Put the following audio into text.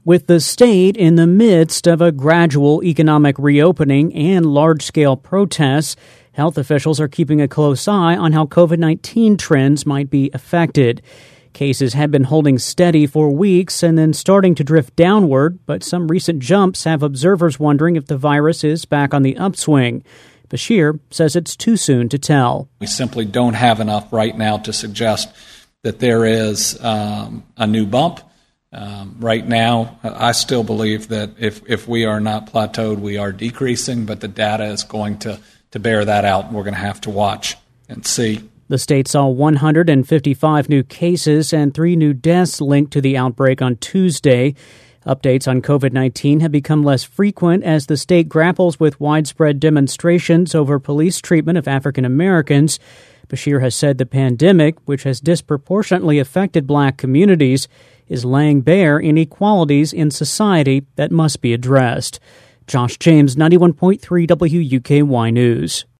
With the state in the midst of a gradual economic reopening and large-scale protests, health officials are keeping a close eye on how COVID-19 trends might be affected. Cases had been holding steady for weeks and then starting to drift downward, but some recent jumps have observers wondering if the virus is back on the upswing. Bashir says it's too soon to tell. We simply don't have enough right now to suggest that there is a new bump. Right now, I still believe that if we are not plateaued, we are decreasing, but the data is going to bear that out, and we're going to have to watch and see. The state saw 155 new cases and 3 new deaths linked to the outbreak on Tuesday. Updates on COVID-19 have become less frequent as the state grapples with widespread demonstrations over police treatment of African Americans. Bashir has said the pandemic, which has disproportionately affected black communities, is laying bare inequalities in society that must be addressed. Josh James, 91.3 WUKY News.